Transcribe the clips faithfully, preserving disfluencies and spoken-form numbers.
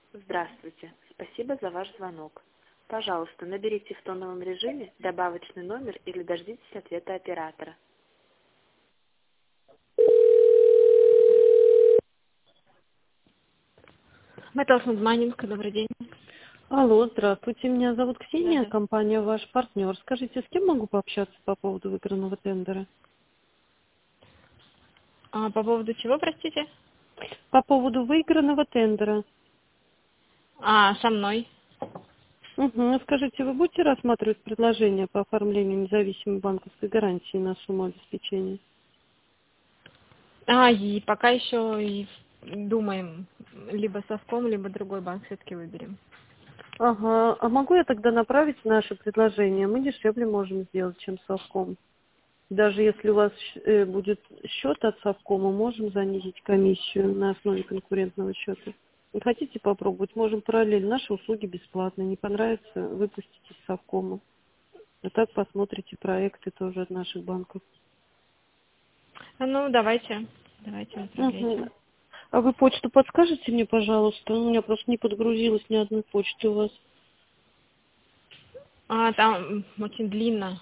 Здравствуйте. Спасибо за ваш звонок. Пожалуйста, наберите в тоновом режиме добавочный номер или дождитесь ответа оператора. Металл Майнинг, добрый день. Алло, здравствуйте, меня зовут Да, Ксения, да. компания «Ваш партнер». Скажите, с кем могу пообщаться по поводу выигранного тендера? А, по поводу чего, простите? По поводу выигранного тендера. А, со мной. Угу. Скажите, вы будете рассматривать предложение по оформлению независимой банковской гарантии на сумму обеспечения? А, и пока еще и думаем, либо совком, либо другой банк все-таки выберем. Ага, а могу я тогда направить наше предложение? Мы дешевле можем сделать, чем совком. Даже если у вас э, будет счет от совкома, можем занизить комиссию на основе конкурентного счета. Вы хотите попробовать? Можем параллельно. Наши услуги бесплатные. Не понравится, выпустите из совкома. А так посмотрите проекты тоже от наших банков. А, Ну, давайте, давайте Мгм. направляйте. А вы почту подскажете мне, пожалуйста? У меня просто не подгрузилось ни одной почты у вас. А, там очень длинно.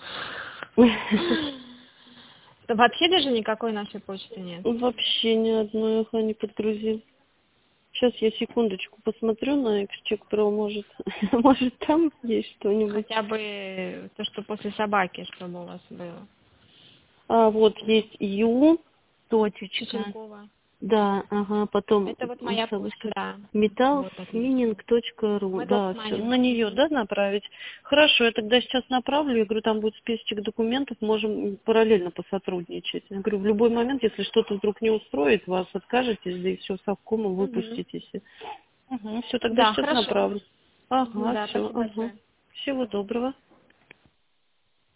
Да вообще даже никакой нашей почты нет. Вообще ни одной, ага, не подгрузил. Сейчас я секундочку посмотрю на X-Check Pro, может, может там есть что-нибудь. Хотя бы то, что после собаки, чтобы у вас было. А, вот есть Ю, точечка. Чеченкова. Да, ага, потом Это вот м, моя почта, собачка. да. Вот, отлично. металлсмининг.ру. Metals Да, все. Mining. На нее, Мгм. да, направить? Хорошо, я тогда сейчас направлю. Я говорю, там будет списочек документов, можем параллельно посотрудничать. Я говорю, в любой момент, если что-то вдруг не устроит, вас откажетесь, да и все, совкомом Мгм. выпуститесь. Угу, все, тогда Да, сейчас хорошо. направлю. Ага, Да, все, спасибо ага. большое. Всего доброго.